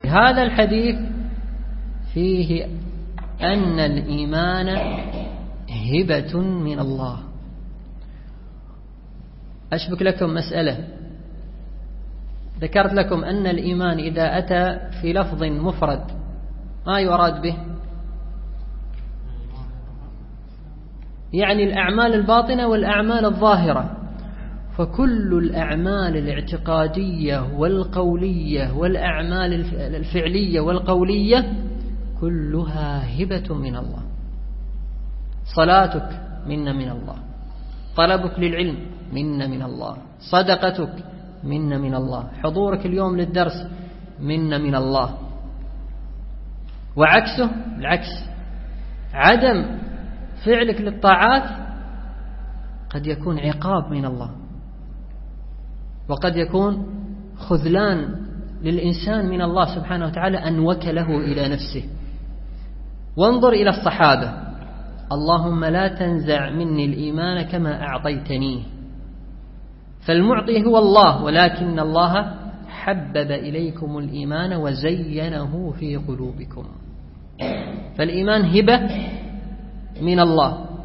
هذا الحديث فيه أن الإيمان هبة من الله. أشبك لكم مسألة، ذكرت لكم أن الإيمان إذا أتى في لفظ مفرد ما يراد به يعني الأعمال الباطنة والأعمال الظاهرة، فكل الأعمال الاعتقادية والقولية والأعمال الفعلية والقولية كلها هبة من الله. صلاتك منا من الله، طلبك للعلم منا من الله، صدقتك منا من الله، حضورك اليوم للدرس منا من الله. وعكسه العكس، عدم فعلك للطاعات قد يكون عقاب من الله، وقد يكون خذلان للإنسان من الله سبحانه وتعالى أن وكله إلى نفسه. وانظر إلى الصحابة: اللهم لا تنزع مني الإيمان كما أعطيتنيه. فالمعطي هو الله، ولكن الله حبب إليكم الإيمان وزينه في قلوبكم. فالإيمان هبة من الله،